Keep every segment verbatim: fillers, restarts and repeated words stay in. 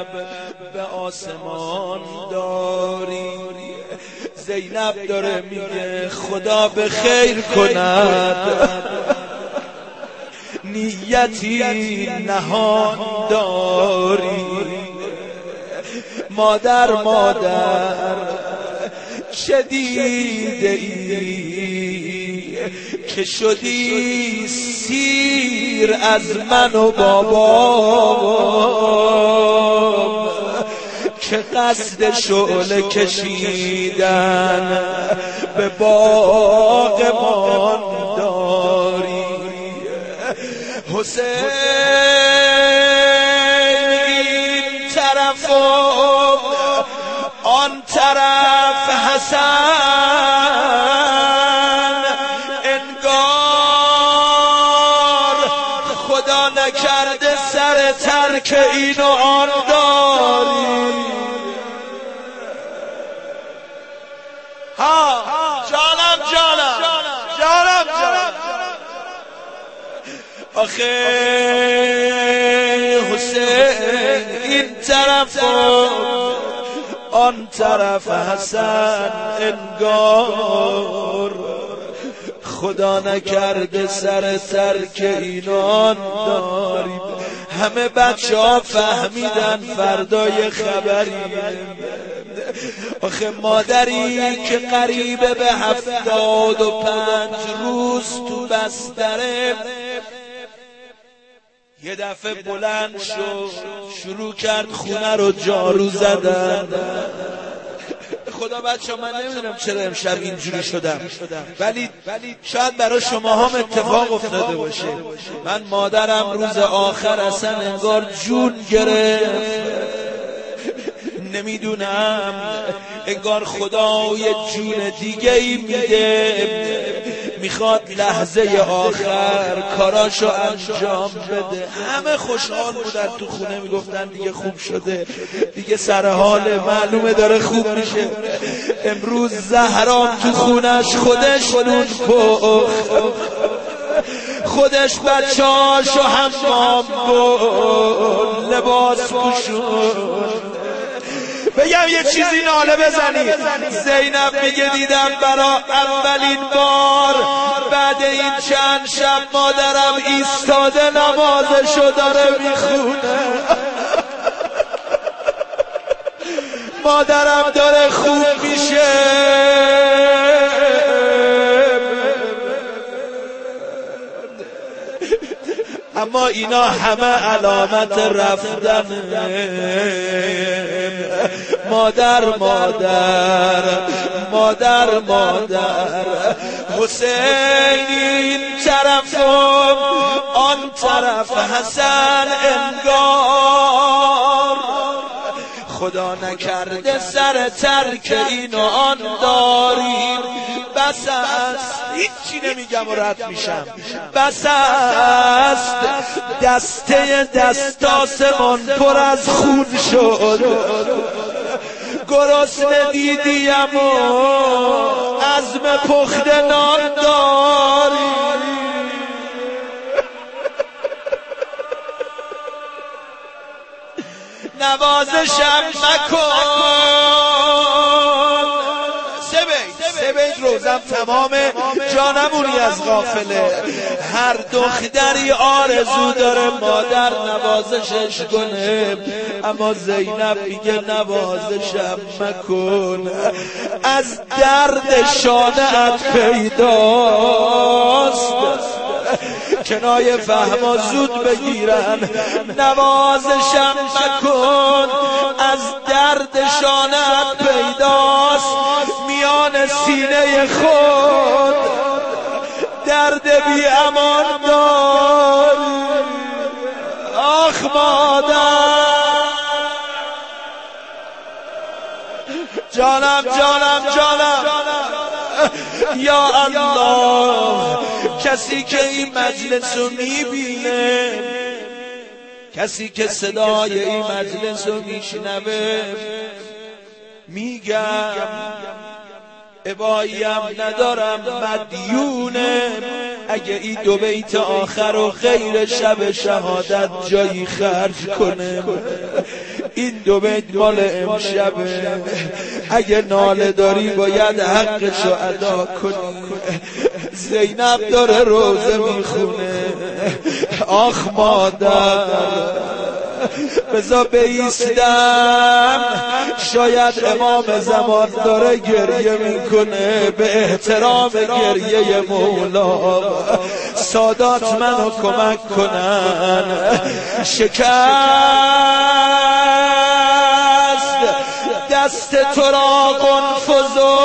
به آسمان داری. زینب داره میگه خدا به خیر کند، نیتی نهان داری. مادر مادر چه دیده ای که شدی سیر از من و بابام، که قصد شعله کشیدن به باغمان داری. حسین این طرف و آن طرف حسن، انگار خدا نکرده سر ترک این و آن داری. ها جانم جانم جانم جانم آخه حسین این طرف و آن طرف حسن، انگار خدا نکرده سر ترک اینان داریم. همه بچه ها فهمیدن فردای خبری. آخه مادری که قریبه به هفتاد و پنج روز تو بستره، یه دفعه بلند شد شروع کرد خونه رو جارو زدن. خدا بچه من نمیدونم چرا امشب اینجوری شدم، ولی شاید برای شما هم اتفاق افتاده باشه. من مادرم روز آخر اصلا انگار جون گرفت، نمیدونم انگار خدا یه جون دیگه ای میده، میخواد لحظه آخر کاراشو انجام بده. همه خوشحال بودن تو خونه، میگفتن دیگه خوب شده، دیگه سر حال معلومه داره خوب میشه. امروز زهرام تو خونش خودش نون پخت، خودش بچه‌هاشو حمام برد، لباس پوشوند. بگم یه چیزی ناله بزنی. زینب میگه دیدم برا اولین بار بعد این چند شب مادرم ایستاده نمازشو داره میخونه. مادرم داره خوب میشه. اما اینا همه علامت رفتن. مادر مادر مادر مادر حسین این طرف و آن طرف حسن، انگار خدا نکرده سر ترک این و آن داریم. بس است هیچی نمیگم و رد میشم. بس است دسته دستاسمون پر از خون شد، گرسنه دیدیم و عزم پخت نان داری. نوازشم مکن. سه بیت سه بیت روزم تمامه، جانمونی از غافله. هر دختری آرزو داره مادر نوازشش کنه، اما زینب میگه نوازشم مکن. از درد شانه‌ات پیداست، کنایه فهما زود بگیرن. نوازشم مکن، از درد شانه‌ات پیداست. میان سینه خود درد بی امان داری. آخ مادر، جانم جانم جانم. یا الله، کسی که این مجلس رو میبینه، کسی که صدای این مجلس رو میشنوه، میگم اباییم ندارم، مدیونه. اگه این دو بیت آخر و غیر شب شهادت جایی خرج کنه، این دو بیت مال امشبه. اگه ناله داری باید حقشو ادا کنی. زینب داره روزه میخونه، آخ مادر بذار بایستم، شاید امام زمان داره گریه میکنه به احترام گریه مولا. سادات منو کمک کنن. شکست دست تو را قنفذو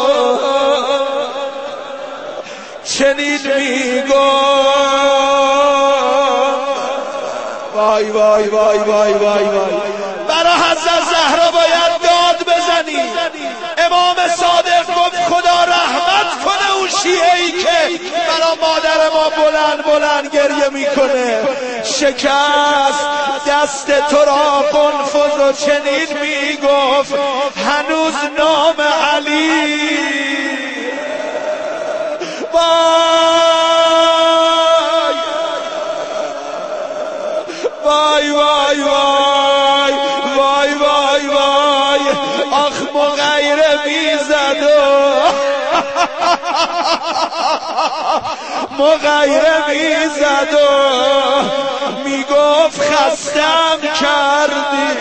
چنین میگو. وای وای وای وای وای وای برای حضرت زهرا باید داد بزنی. امام صادق گفت خدا رحمت کنه اون شیعه‌ای که برای مادر ما بلند بلند گریه میکنه. شکست دست تو را قنفذ و چنین میگفت هنوز نام علی. وای وای وای وای وای وای آخ مغیره میزد و مغیره میزد و میگفت خستم کردی.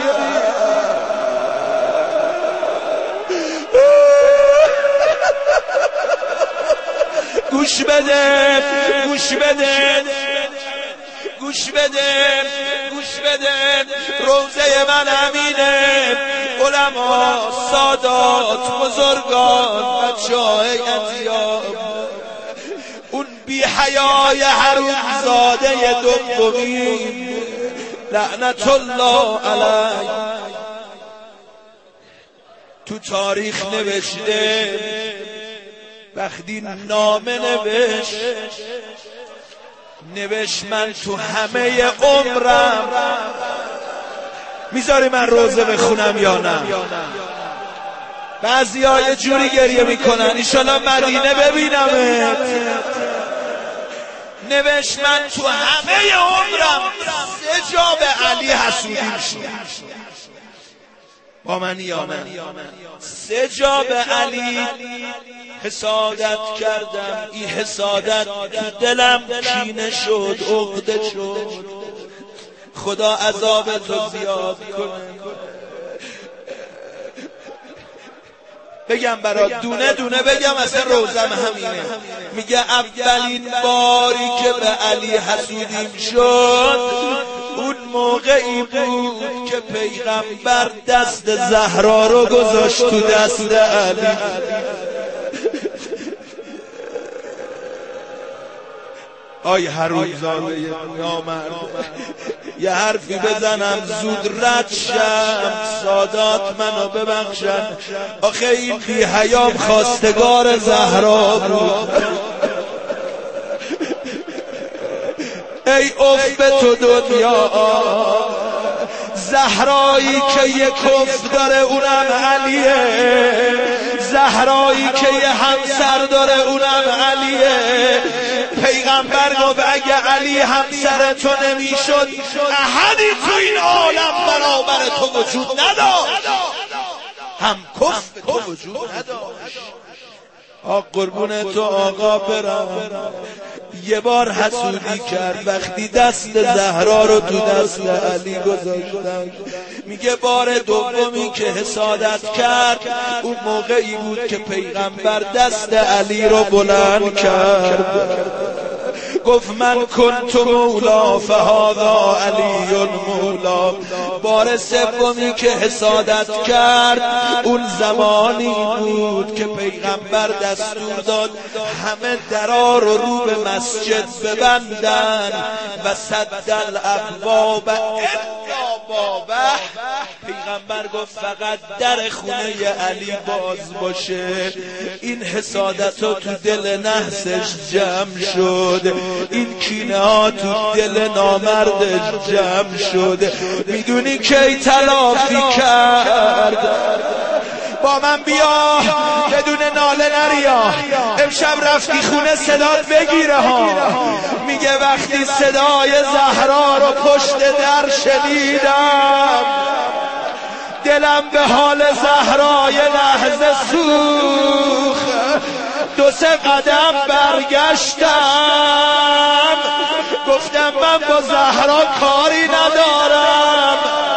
گوش بده گوش بده گوش بده گوش بده روزه من امینه. علما سادات بزرگان بچه‌های اتیاب، اون بی حیای حرومزاده دومی لعنت الله علیه تو تاریخ نوشته وقتی نامه نوشت نوشت من تو همه عمرم میذاری من روزه بخونم یا نه؟ بعضی ها یه جوری گریه میکنن انشالله مدینه ببینمت. نوشت من تو همه عمرم سه جا به علی حسودیم شد. با من یا نه؟ سه جا به علی حسادت کردم. این حسادت تو دلم کینه شد، عقده شد. خدا عذاب تو زیاد کنه. بگم برات دونه دونه بگم اصلا روزم همینه. میگه اولین باری که به علی حسودیم شد اون موقعی بود که پیغمبر دست زهرا رو گذاشت تو دست علی. آی حرومزاده نامرد، یه حرفی بزنم زود رد شم، سادات منو ببخشن. آخه این بی حیام خواستگار زهرا بود. ای اف به تو دنیا، زهرایی که یه کف داره اونم علیه، زهرایی که یه همسر داره اونم علیه. پیغمبر گفت اگه علی همسر تو نمیشد احدی تو این عالم برابر تو وجود نداشت، هم کف تو وجود نداشت. آق قربون تو آقا برم. یه بار حسودی کرد وقتی دست زهرا رو تو دست علی گذاشتن. میگه بار دومی که حسادت کرد اون موقعی بود که پیغمبر دست علی رو بلند کرد. گفت من کنت مولا فهذا علی مولا. بار سومی که حسادت کرد اون زمانی بود که پیغمبر دستور داد همه درا رو رو به مسجد ببندن و سد الابواب الا بابه. پیغمبر گفت فقط در خونه علی باز باشه. این حسادت تو دل نحسش جمع شد، این کینه ها تو دل نامردش جمع شد. میدونی کی تلافی کرد؟ با من بیا بدون ناله نریا. امشب رفتی خونه صدات بگیره ها. میگه وقتی صدای زهرا رو پشت در شنیدم دلم به حال زهرا یه لحظه سوخت. دو سه قدم برگشتم گفتم من با زهرا کاری ندارم.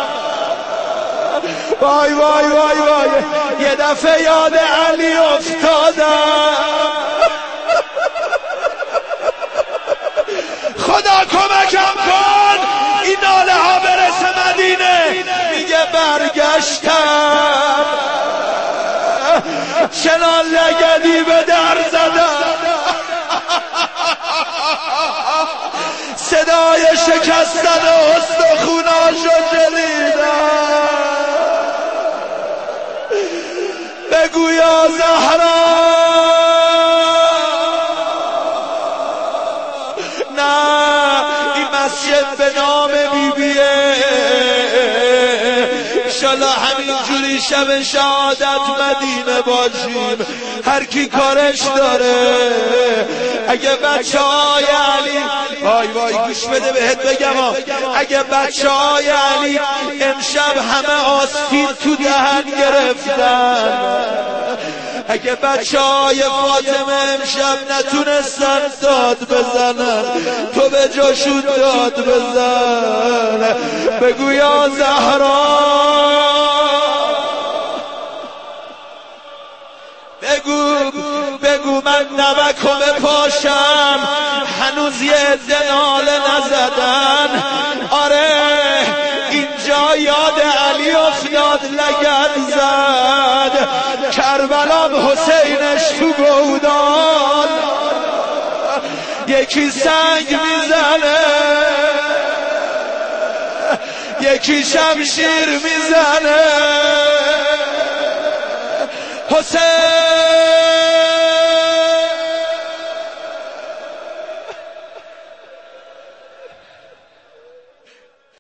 وای وای وای وای یه دفعه یاد علی افتادم. خدا کمکم کن این ناله ها برسه مدینه. میگه برگشتم چنان لگدی به در زدم صدای شکستن استخوناشو شنیدم. بگو یا زهرا نه این مسجد به نام بیبیه. انشالله همینجوری شب شهادت مدینه باشیم. هر کی کارش داره. اگه بچه های علی وای وای گوش بده بهت بگم اگه بچه های علی امشب همه آستین تو دهن گرفتن، اگه بچه های فاطمه امشب نتونستن داد بزنن تو به جاشون داد بزن. بگو یا زهرا بگو بگو من نمکو بپاشم هنوز یه عده ناله نزدن. آره اینجا یاد علی افتاد لگد زد. کربلام حسینش تو گودال یکی سنگ میزنه یکی شمشیر میزنه